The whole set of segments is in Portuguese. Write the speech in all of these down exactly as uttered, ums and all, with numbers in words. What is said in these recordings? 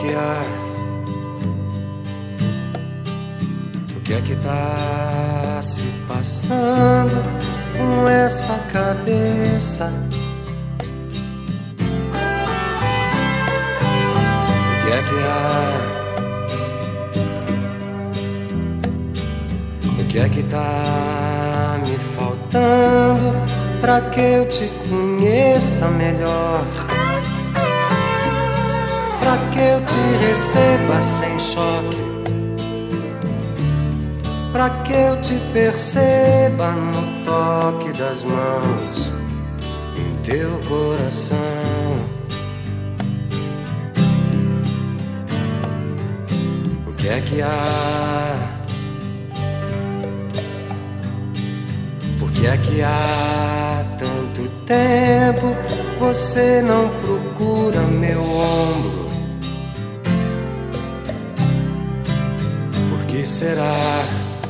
que há? O que é que tá se passando com essa cabeça? O que é que há? O que é que tá me faltando pra que eu te conheça melhor? Pra que eu te receba sem choque? Pra que eu te perceba no toque das mãos em teu coração? O que é que há? Por que é que há tanto tempo você não procura meu ombro? Por que será?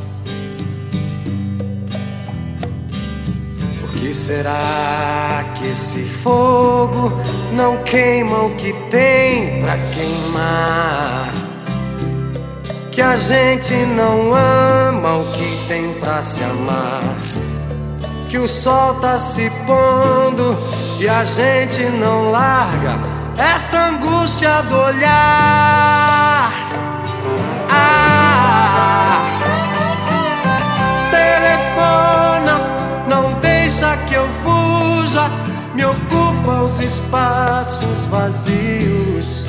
Por que será que esse fogo não queima o que tem pra queimar? Que a gente não ama o que tem pra se amar? Que o sol tá se pondo e a gente não larga essa angústia do olhar. Ah, telefona, não deixa que eu fuja, me ocupa os espaços vazios,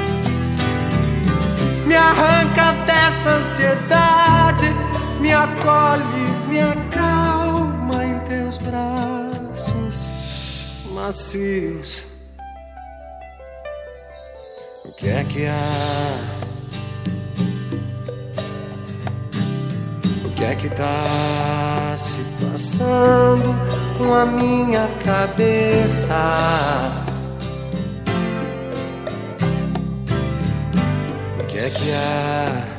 me arranca dessa ansiedade, me acolhe, me acalma em teus braços macios. O que é que há? O que é que tá se passando com a minha cabeça? O que é que há?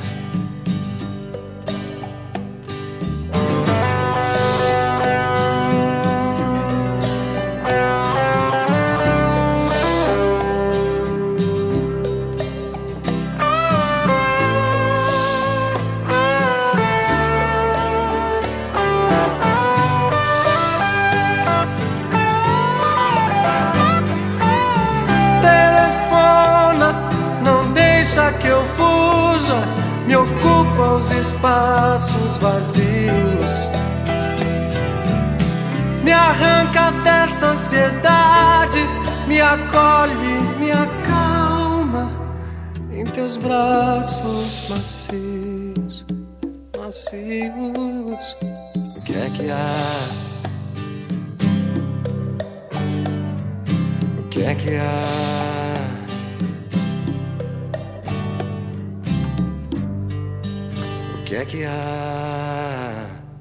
Me ocupa os espaços vazios, me arranca dessa ansiedade, me acolhe, me acalma em teus braços macios, macios. O que é que há? O que é que há? O que é que há?